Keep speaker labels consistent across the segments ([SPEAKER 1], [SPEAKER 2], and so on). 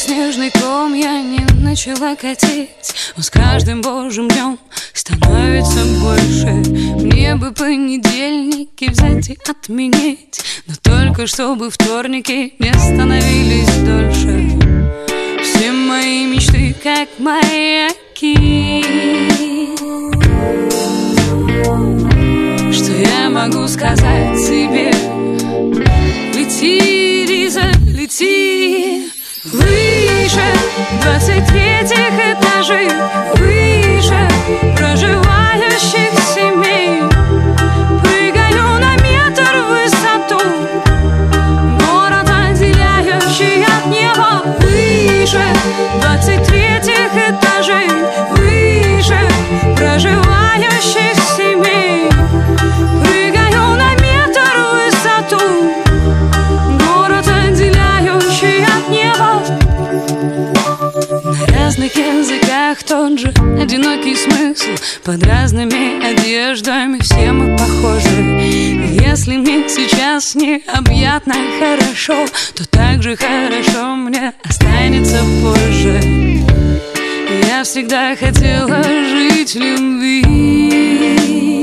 [SPEAKER 1] снежный ком я не начала катить. Он с каждым божьим днем становится больше. Мне бы понедельники взять и отменить, но только чтобы вторники не становились дольше. Все мои мечты как маяки. Что я могу сказать себе? Лети, Лиза, лети выше 23-х этажей, выше проживающих семей. Прыгаю на метр в высоту, город отделяющий от неба. Выше 23-х этажей, выше проживающих семей. Прыгаю на метр в высоту, город отделяющий от неба. На разных языках тот же одинокий смысл, под разными одеждами все мы похожи. Если мне сейчас необъятно хорошо, то так же хорошо мне останется позже. Я всегда хотела жить в любви.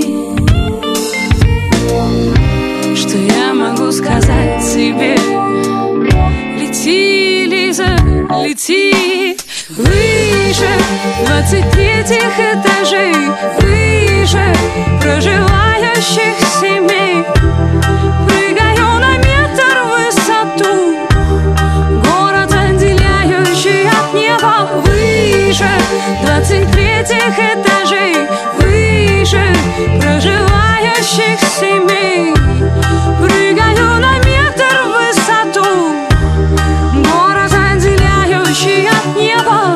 [SPEAKER 1] Что я могу сказать себе? Лети, Лиза, лети выше 23-х этажей, выше проживающих семей. Прыгаю на метр в высоту, город отделяющий от неба. Выше 23-х этажей, выше проживающих семей. Прыгаю на метр в высоту, город отделяющий от неба.